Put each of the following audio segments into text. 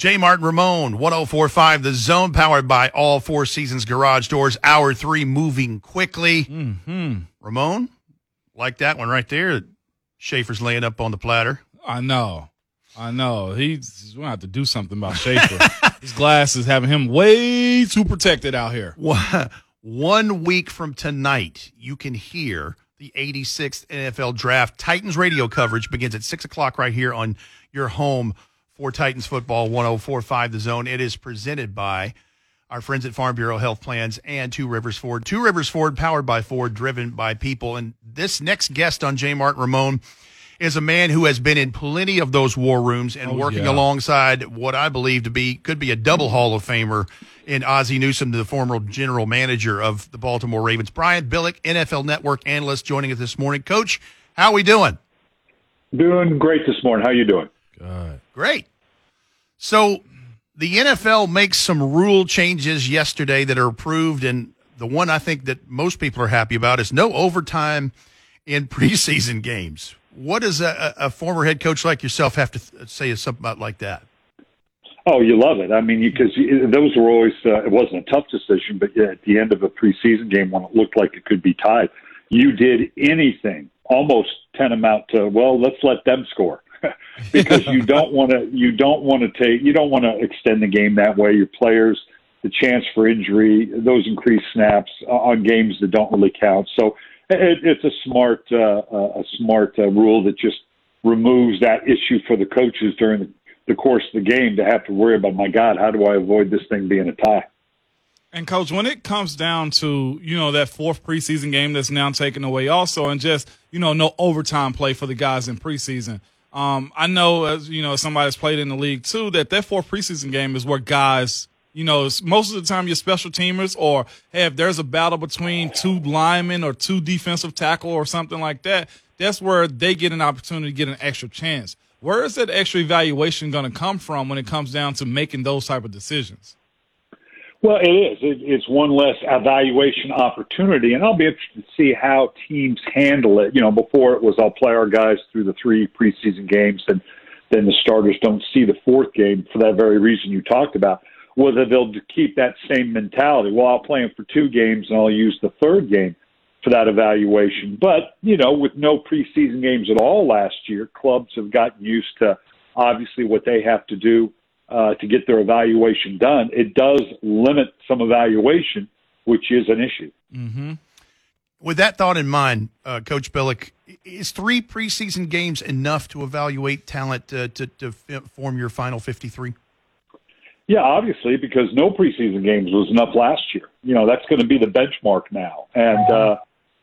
J. Martin Ramon, 104.5 The Zone, powered by All Four Seasons Garage Doors. Hour 3 moving quickly. Ramon, like that one right there. Schaefer's laying up on the platter. I know. He's going to have to do something about Schaefer. His glasses having him way too protected out here. 1 week from tonight, you can hear the 86th NFL Draft. Titans radio coverage begins at 6 o'clock right here on your home for Titans football, 104.5 The Zone. It is presented by our friends at Farm Bureau Health Plans and Two Rivers Ford. Two Rivers Ford, powered by Ford, driven by people. And this next guest on J. Martin Ramon is a man who has been in plenty of those war rooms and working alongside what I believe could be a double Hall of Famer in Ozzie Newsome, the former general manager of the Baltimore Ravens. Brian Billick, NFL Network analyst, joining us this morning. Coach, how are we doing? Doing great this morning. How you doing? Good. Great. So the NFL makes some rule changes yesterday that are approved, and the one I think that most people are happy about is no overtime in preseason games. What does a former head coach like yourself have to say something about like that? Oh, you love it. I mean, because those were always it wasn't a tough decision, but at the end of a preseason game when it looked like it could be tied, you did anything almost tantamount to, well, let's let them score. Because you don't want to extend the game that way. Your players, the chance for injury, those increased snaps on games that don't really count. So it's a smart rule that just removes that issue for the coaches during the course of the game to have to worry about, my God, how do I avoid this thing being a tie? And, Coach, when it comes down to, that fourth preseason game that's now taken away also, and just, no overtime play for the guys in preseason, I know, as somebody that's played in the league too, that fourth preseason game is where guys, most of the time your special teamers, or hey, if there's a battle between two linemen or two defensive tackle or something like that, that's where they get an opportunity to get an extra chance. Where is that extra evaluation going to come from when it comes down to making those type of decisions? Well, it is. It's one less evaluation opportunity, and I'll be interested to see how teams handle it. Before it was, I'll play our guys through the 3 preseason games, and then the starters don't see the 4th game for that very reason you talked about. Whether they'll keep that same mentality. Well, I'll play them for 2 games, and I'll use the 3rd game for that evaluation. But, with no preseason games at all last year, clubs have gotten used to, obviously, what they have to do to get their evaluation done. It does limit some evaluation, which is an issue. Mm-hmm. With that thought in mind, Coach Billick, is 3 preseason games enough to evaluate talent to form your final 53? Yeah, obviously, because no preseason games was enough last year. That's going to be the benchmark now. And,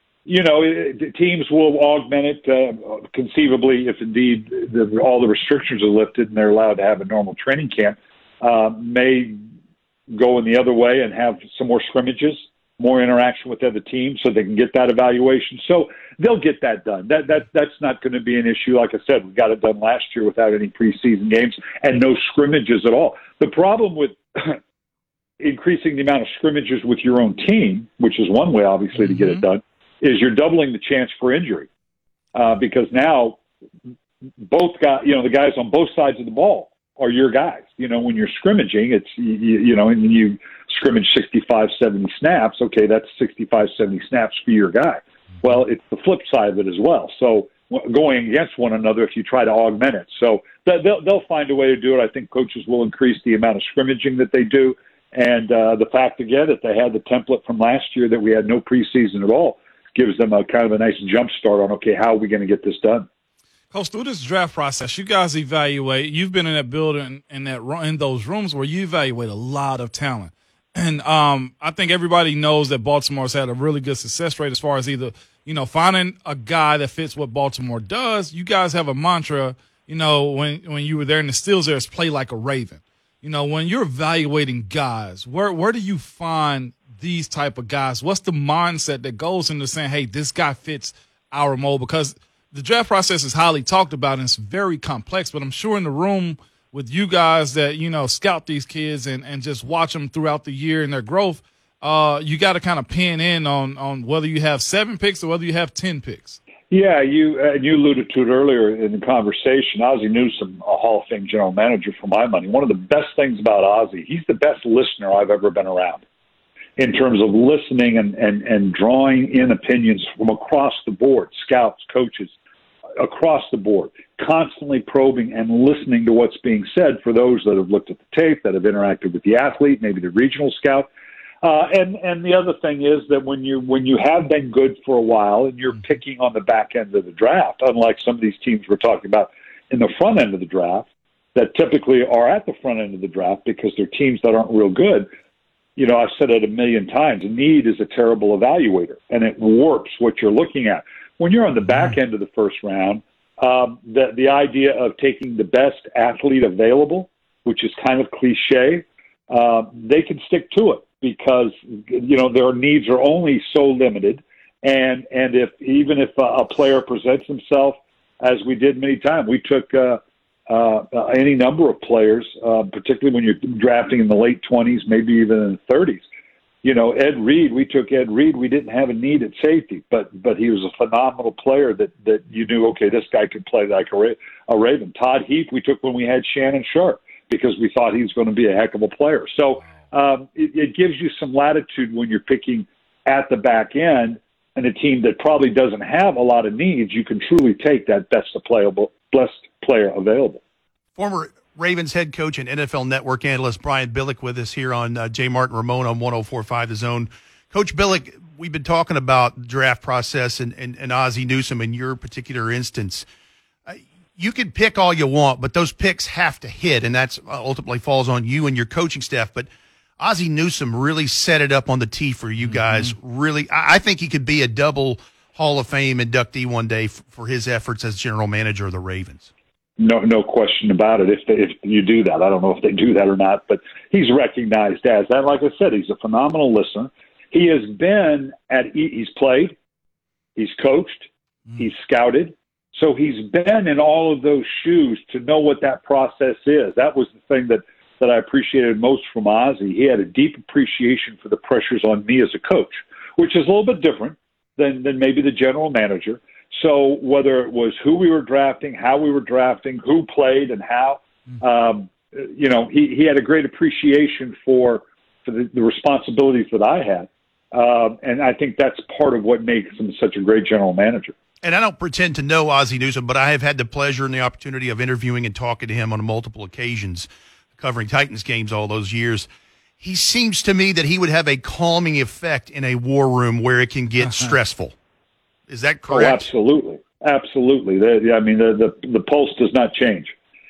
teams will augment it conceivably if indeed all the restrictions are lifted and they're allowed to have a normal training camp, may go in the other way and have some more scrimmages, more interaction with other teams so they can get that evaluation. So they'll get that done. That's not going to be an issue. Like I said, we got it done last year without any preseason games and no scrimmages at all. The problem with increasing the amount of scrimmages with your own team, which is one way, obviously, to get it done, is you're doubling the chance for injury because now both guys, the guys on both sides of the ball are your guys. When you're scrimmaging, it's, and you scrimmage 65, 70 snaps. Okay, that's 65, 70 snaps for your guy. Well, it's the flip side of it as well. So going against one another if you try to augment it. So they'll find a way to do it. I think coaches will increase the amount of scrimmaging that they do. And the fact, again, that they had the template from last year that we had no preseason at all gives them a kind of a nice jump start on, okay, how are we going to get this done? Coach, through this draft process, you guys evaluate. You've been in that building, in those rooms where you evaluate a lot of talent. And I think everybody knows that Baltimore's had a really good success rate as far as either, finding a guy that fits what Baltimore does. You guys have a mantra, when you were there in the Steelers, there's play like a Raven. When you're evaluating guys, where do you find these type of guys? What's the mindset that goes into saying, hey, this guy fits our mold? Because the draft process is highly talked about and it's very complex, but I'm sure in the room with you guys that, scout these kids and just watch them throughout the year and their growth, you got to kind of pin in on whether you have 7 picks or whether you have 10 picks. Yeah, you alluded to it earlier in the conversation. Ozzie Newsome, a Hall of Fame general manager for my money. One of the best things about Ozzie, he's the best listener I've ever been around in terms of listening and drawing in opinions from across the board, scouts, coaches, across the board, constantly probing and listening to what's being said for those that have looked at the tape, that have interacted with the athlete, maybe the regional scout. And the other thing is that when you have been good for a while and you're picking on the back end of the draft, unlike some of these teams we're talking about in the front end of the draft that typically are at the front end of the draft because they're teams that aren't real good. You know, I've said it a million times, need is a terrible evaluator, and it warps what you're looking at. When you're on the back end of the first round, the idea of taking the best athlete available, which is kind of cliche, they can stick to it because, you know, their needs are only so limited. And even if a player presents himself, as we did many times, we took any number of players, particularly when you're drafting in the late 20s, maybe even in the 30s. You know, Ed Reed, we took Ed Reed. We didn't have a need at safety, but he was a phenomenal player that you knew, okay, this guy could play like a Raven. Todd Heath, we took when we had Shannon Sharp because we thought he was going to be a heck of a player. So it gives you some latitude when you're picking at the back end, and a team that probably doesn't have a lot of needs, you can truly take that best player available. Former Ravens head coach and NFL Network analyst Brian Billick with us here on J. Martin Ramon on 104.5 The Zone. Coach Billick, we've been talking about the draft process and Ozzie Newsome in your particular instance. You can pick all you want, but those picks have to hit, and that's ultimately falls on you and your coaching staff. But Ozzie Newsome really set it up on the tee for you guys. Really, I think he could be a double Hall of Fame inductee one day for his efforts as general manager of the Ravens. No question about it. If you do that, I don't know if they do that or not, but he's recognized as that. Like I said, he's a phenomenal listener. He has been he's played, he's coached, he's scouted. So he's been in all of those shoes to know what that process is. That was the thing that I appreciated most from Ozzie. He had a deep appreciation for the pressures on me as a coach, which is a little bit different than maybe the general manager. So whether it was who we were drafting, how we were drafting, who played and how, you know, he had a great appreciation for the responsibilities that I had. And I think that's part of what makes him such a great general manager. And I don't pretend to know Ozzie Newsome, but I have had the pleasure and the opportunity of interviewing and talking to him on multiple occasions, covering Titans games all those years. He seems to me that he would have a calming effect in a war room where it can get stressful. Is that correct? Oh, absolutely. Absolutely. The pulse does not change.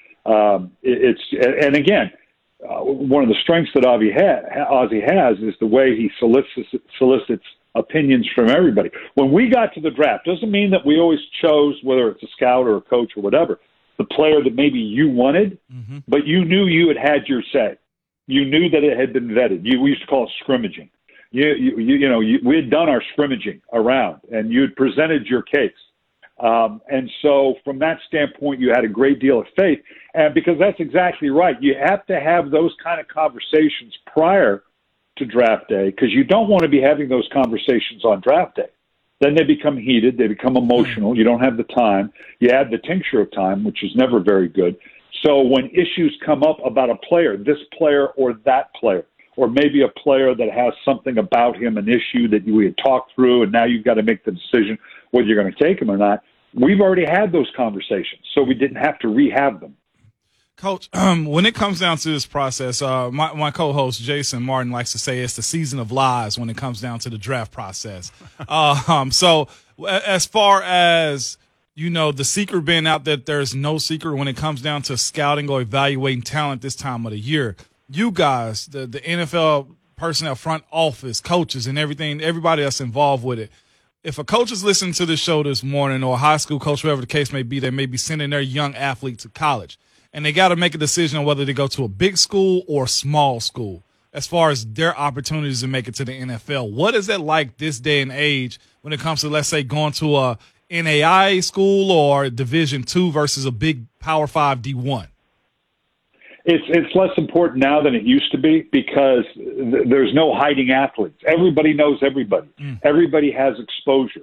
And again, one of the strengths that Ozzie has is the way he solicits opinions from everybody. When we got to the draft, doesn't mean that we always chose, whether it's a scout or a coach or whatever, the player that maybe you wanted, but you knew you had your say. You knew that it had been vetted. We used to call it scrimmaging. We had done our scrimmaging around, and you had presented your case. And so from that standpoint, you had a great deal of faith. And because that's exactly right. You have to have those kind of conversations prior to draft day because you don't want to be having those conversations on draft day. Then they become heated. They become emotional. You don't have the time. You add the tincture of time, which is never very good. So when issues come up about a player, this player or that player, or maybe a player that has something about him, an issue that we had talked through, and now you've got to make the decision whether you're going to take him or not. We've already had those conversations, so we didn't have to rehab them. Coach, when it comes down to this process, my co-host Jason Martin likes to say it's the season of lies when it comes down to the draft process. So as far as, you know, the secret being out that there's no secret when it comes down to scouting or evaluating talent this time of the year, you guys, the NFL personnel, front office, coaches, and everybody that's involved with it. If a coach is listening to this show this morning, or a high school coach, whatever the case may be, they may be sending their young athlete to college, and they got to make a decision on whether to go to a big school or a small school as far as their opportunities to make it to the NFL. What is it like this day and age when it comes to, let's say, going to a NAIA school or Division II versus a big Power 5 D1? It's less important now than it used to be because there's no hiding athletes. Everybody knows everybody. Everybody has exposure.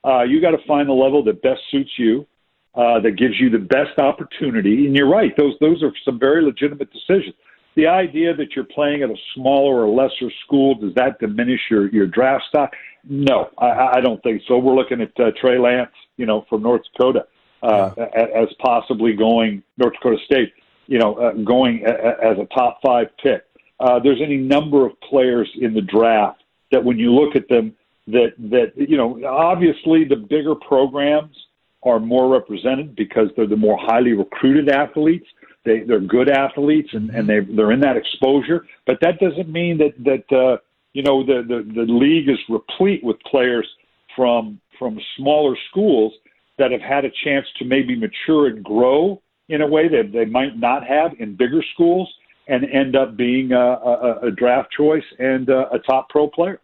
You got to find the level that best suits you, that gives you the best opportunity. And you're right; those are some very legitimate decisions. The idea that you're playing at a smaller or lesser school, does that diminish your draft stock? No, I don't think so. We're looking at Trey Lance, from North Dakota, as possibly going North Dakota State, going as a top 5 pick. There's any number of players in the draft that when you look at them, that obviously the bigger programs are more represented because they're the more highly recruited athletes. They're good athletes and they're in that exposure, but that doesn't mean that the league is replete with players from smaller schools that have had a chance to maybe mature and grow in a way that they might not have in bigger schools and end up being a draft choice and a top pro player.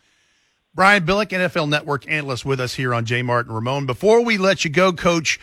Brian Billick, NFL Network analyst, with us here on J. Martin Ramon. Before we let you go, Coach,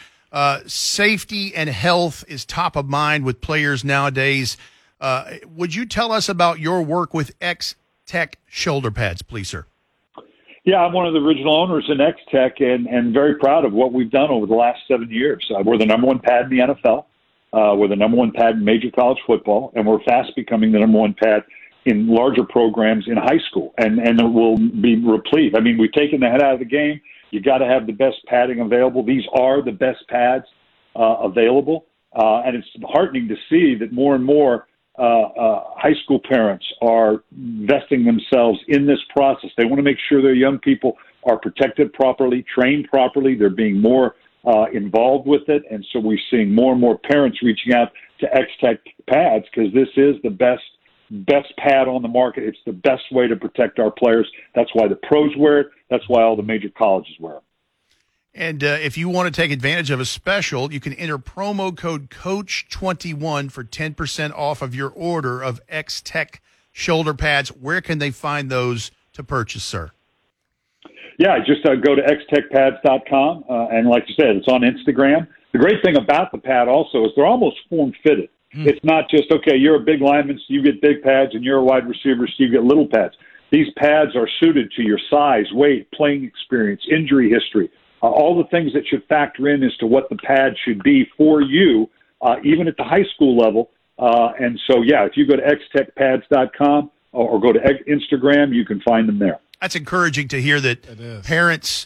safety and health is top of mind with players nowadays. Would you tell us about your work with X-Tech shoulder pads, please, sir? Yeah, I'm one of the original owners in X-Tech and very proud of what we've done over the last 7 years. We're the number 1 pad in the NFL. We're the number 1 pad in major college football, and we're fast becoming the number 1 pad in larger programs in high school, and it will be replete. I mean, we've taken the head out of the game. You got to have the best padding available. These are the best pads available, and it's heartening to see that more and more high school parents are investing themselves in this process. They want to make sure their young people are protected properly, trained properly. They're being more involved with it, and so we're seeing more and more parents reaching out to X-Tech pads because this is the best pad on the market. It's the best way to protect our players. That's why the pros wear it. That's why all the major colleges wear it. And if you want to take advantage of a special, you can enter promo code COACH21 for 10% off of your order of X-Tech shoulder pads. Where can they find those to purchase, sir? Yeah, just go to xtechpads.com, and like you said, it's on Instagram. The great thing about the pad also is they're almost form-fitted. It's not just, okay, you're a big lineman, so you get big pads, and you're a wide receiver, so you get little pads. These pads are suited to your size, weight, playing experience, injury history, all the things that should factor in as to what the pad should be for you, even at the high school level. And so, yeah, if you go to xtechpads.com or go to Instagram, you can find them there. That's encouraging to hear that parents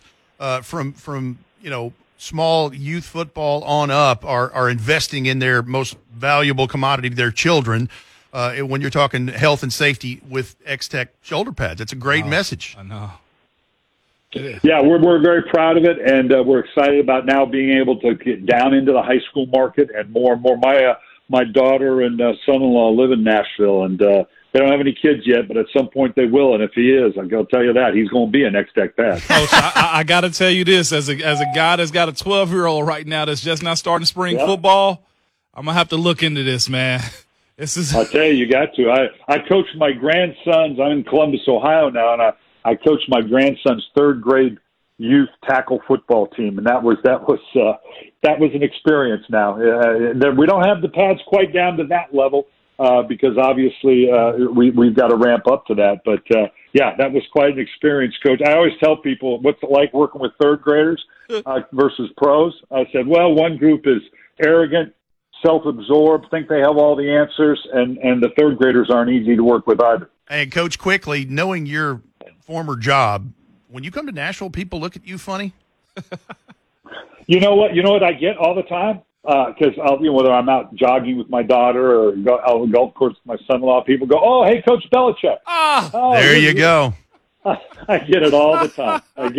from small youth football on up are investing in their most valuable commodity, their children, when you're talking health and safety with X-Tech shoulder pads. It's a great message. I know. It is. Yeah, we're very proud of it, and we're excited about now being able to get down into the high school market and more and more. My daughter and son-in-law live in Nashville, and they don't have any kids yet, but at some point they will. And if he is, I'll tell you that he's going to be an X-Tech pad. Coach, I got to tell you this: as a guy that's got a 12-year-old right now that's just not starting spring football, I'm gonna have to look into this, man. This is. I'll tell you got to. I coach my grandsons. I'm in Columbus, Ohio now, and I coach my grandson's 3rd grade youth tackle football team, and that was an experience. Now we don't have the pads quite down to that level. Because obviously we've got to ramp up to that. But, that was quite an experience, Coach. I always tell people, what's it like working with 3rd graders versus pros? I said, well, one group is arrogant, self-absorbed, think they have all the answers, and the 3rd graders aren't easy to work with either. And, Coach, quickly, knowing your former job, when you come to Nashville, people look at you funny? You know what I get all the time? Because whether I'm out jogging with my daughter or out on the golf course with my son-in-law, people go, "Oh, hey, Coach Belichick." There you go. I get it all the time.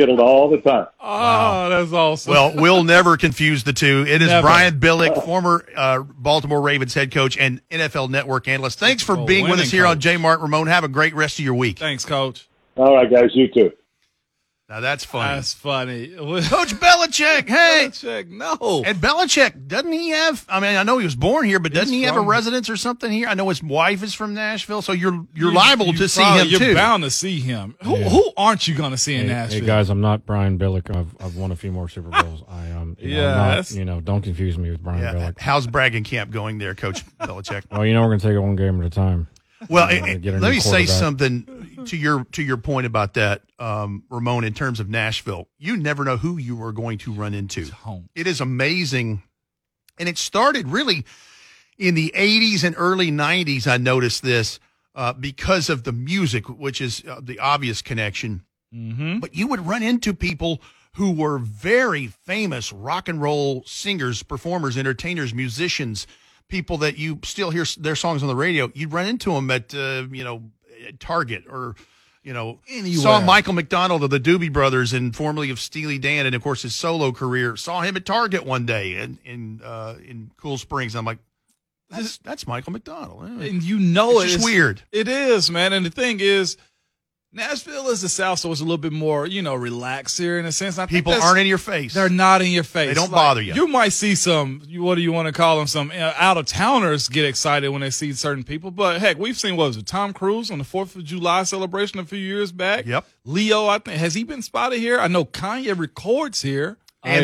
Wow. That's awesome. Well, we'll never confuse the two. It is Never. Brian Billick, former Baltimore Ravens head coach and NFL Network analyst. Thanks for being with us here on J. Martin Ramon. Have a great rest of your week. Thanks, Coach. All right, guys, you too. Now that's funny. That's funny. Coach Belichick, hey. Belichick, no. And Belichick, doesn't he have, I know he was born here, but doesn't he have a residence or something here? I know his wife is from Nashville, so you're liable to see him too. You're bound to see him. Who aren't you going to see in Nashville? Hey, guys, I'm not Brian Billick. I've won a few more Super Bowls. Don't confuse me with Brian Billick. How's Bragging Camp going there, Coach Belichick? Well, we're going to take it one game at a time. Well, get a let new me say quarterback. something to your point about that, Ramon. In terms of Nashville, you never know who you are going to run into. Home. It is amazing, and it started really in the '80s and early '90s. I noticed this because of the music, which is the obvious connection. Mm-hmm. But you would run into people who were very famous rock and roll singers, performers, entertainers, musicians, people that you still hear their songs on the radio. You'd run into them at, at Target or, Anywhere. saw Michael McDonald of the Doobie Brothers and formerly of Steely Dan and, of course, his solo career. Saw him at Target one day in Cool Springs. I'm like, that's Michael McDonald. And it's just weird. It is, man. And the thing is, Nashville is the South, so it's a little bit more, relaxed here in a sense. I think People aren't in your face. They're not in your face. They don't bother you. You might see some, what do you want to call them, some out-of-towners get excited when they see certain people. But, heck, we've seen, Tom Cruise on the 4th of July celebration a few years back. Yep. Leo, I think, has he been spotted here? I know Kanye records here.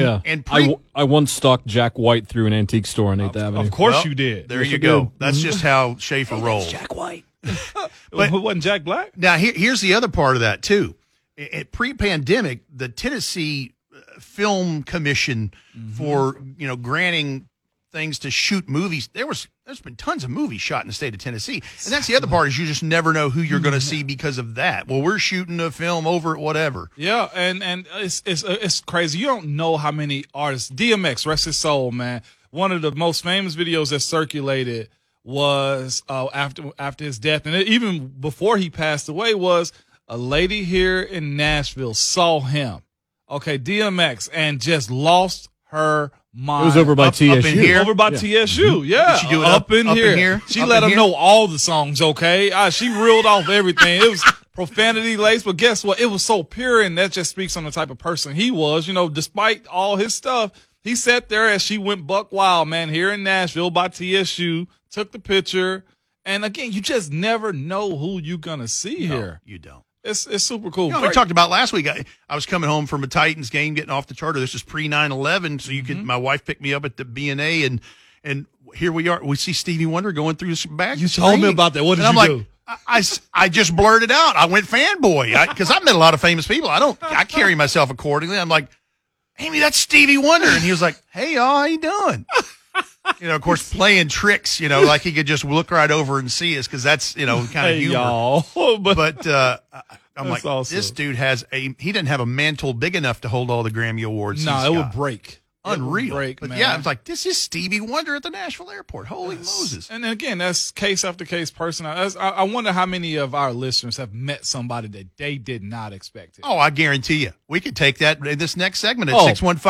I once stalked Jack White through an antique store on 8th Avenue. Of course Well, you did. There Yes, you I go. did. That's just how Schaefer rolls. Jack White. But- Who wasn't Jack Black? Now, here's the other part of that, too. At pre-pandemic, the Tennessee Film Commission for, granting things to shoot movies, there's been tons of movies shot in the state of Tennessee. And that's the other part is you just never know who you're going to see because of that. Well, we're shooting a film over at whatever. Yeah, and it's crazy. You don't know how many artists. DMX, rest his soul, man. One of the most famous videos that circulated was after his death, and even before he passed away, was a lady here in Nashville saw him. Okay, DMX, and just lost her mind. It was over by Up TSU. in here? Over by TSU, yeah. Did she do it up up in in here? here? She Up let in him here? know all the songs, okay? She reeled off everything. It was profanity laced, but guess what? It was so pure, and that just speaks on the type of person he was. Despite all his stuff, he sat there as she went buck wild, man, here in Nashville by TSU, took the picture. And again, you just never know who you're going to see here. You don't. It's super cool. We talked about last week. I was coming home from a Titans game, getting off the charter. This is pre 9/11, so you could. My wife picked me up at the B&A, and here we are. We see Stevie Wonder going through this back. You told me about that. What did and you I'm do? like, I just blurted out. I went fanboy because I've met a lot of famous people. I carry myself accordingly. I'm like, Amy, that's Stevie Wonder, and he was like, Hey, y'all, how you doing? Of course, playing tricks. Like he could just look right over and see us because that's kind of Hey, humor. y'all. But I'm like, awesome. this dude he didn't have a mantle big enough to hold all the Grammy Awards. No, he's it would got. break. Unreal. It would break, but man. yeah, I was like, this is Stevie Wonder at the Nashville airport. Holy Moses. And again, that's case after case person. I wonder how many of our listeners have met somebody that they did not expect it. Oh, I guarantee you. We could take that in this next segment at Oh.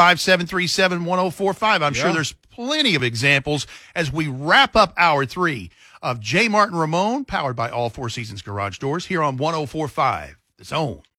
615-737-1045. I'm sure Yeah. there's plenty of examples as we wrap up hour 3 of J. Martin Ramon, powered by All Four Seasons Garage Doors, here on 104.5 The Zone.